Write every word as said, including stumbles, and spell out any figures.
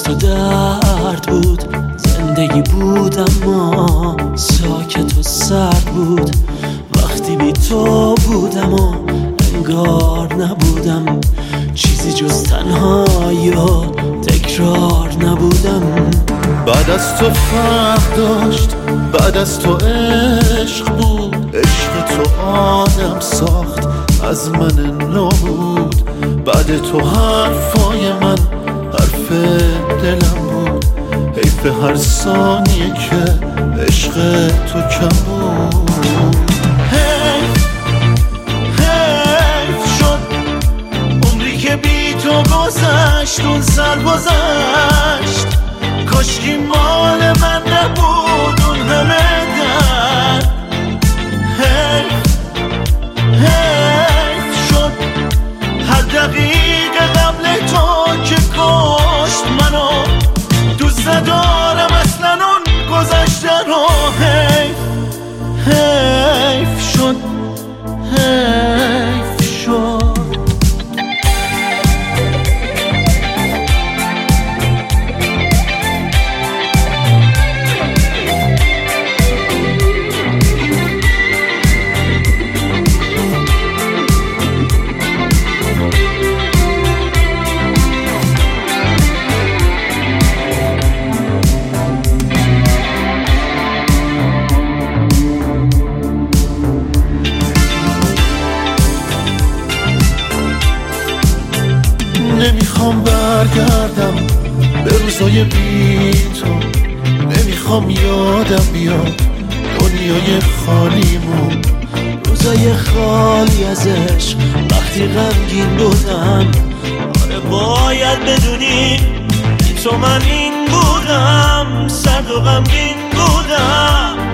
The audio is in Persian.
تو درد بود، زندگی بود اما ساکت و سرد بود. وقتی بی تو بودم و انگار نبودم، چیزی جز تنهایی و تکرار نبودم. بعد از تو فرق داشت، بعد از تو عشق بود، عشق تو آدم ساخت از من نابود. بعد تو حرفای من حرف دلم بود، حیف هر ثانیه که عشق تو کم بود. حیف حیف شد عمری که بی تو گذشت، اون سال گذشت. کاشکی مال من نبود اون همه درد. حیف حیف شد هر دقیقه قبل تو که کشت منو. دوست ندارم اصلا اون گذشته رو. حیف حیف شد حیف شد. نمیخوام برگردم به روزای بی تو، نمیخوام یادم بیاد دنیای خالیمون. روزای خالی از عشق وقتی غمگین بودم. آره باید بدونی بی تو من این بودم، سرد و غمگین بودم.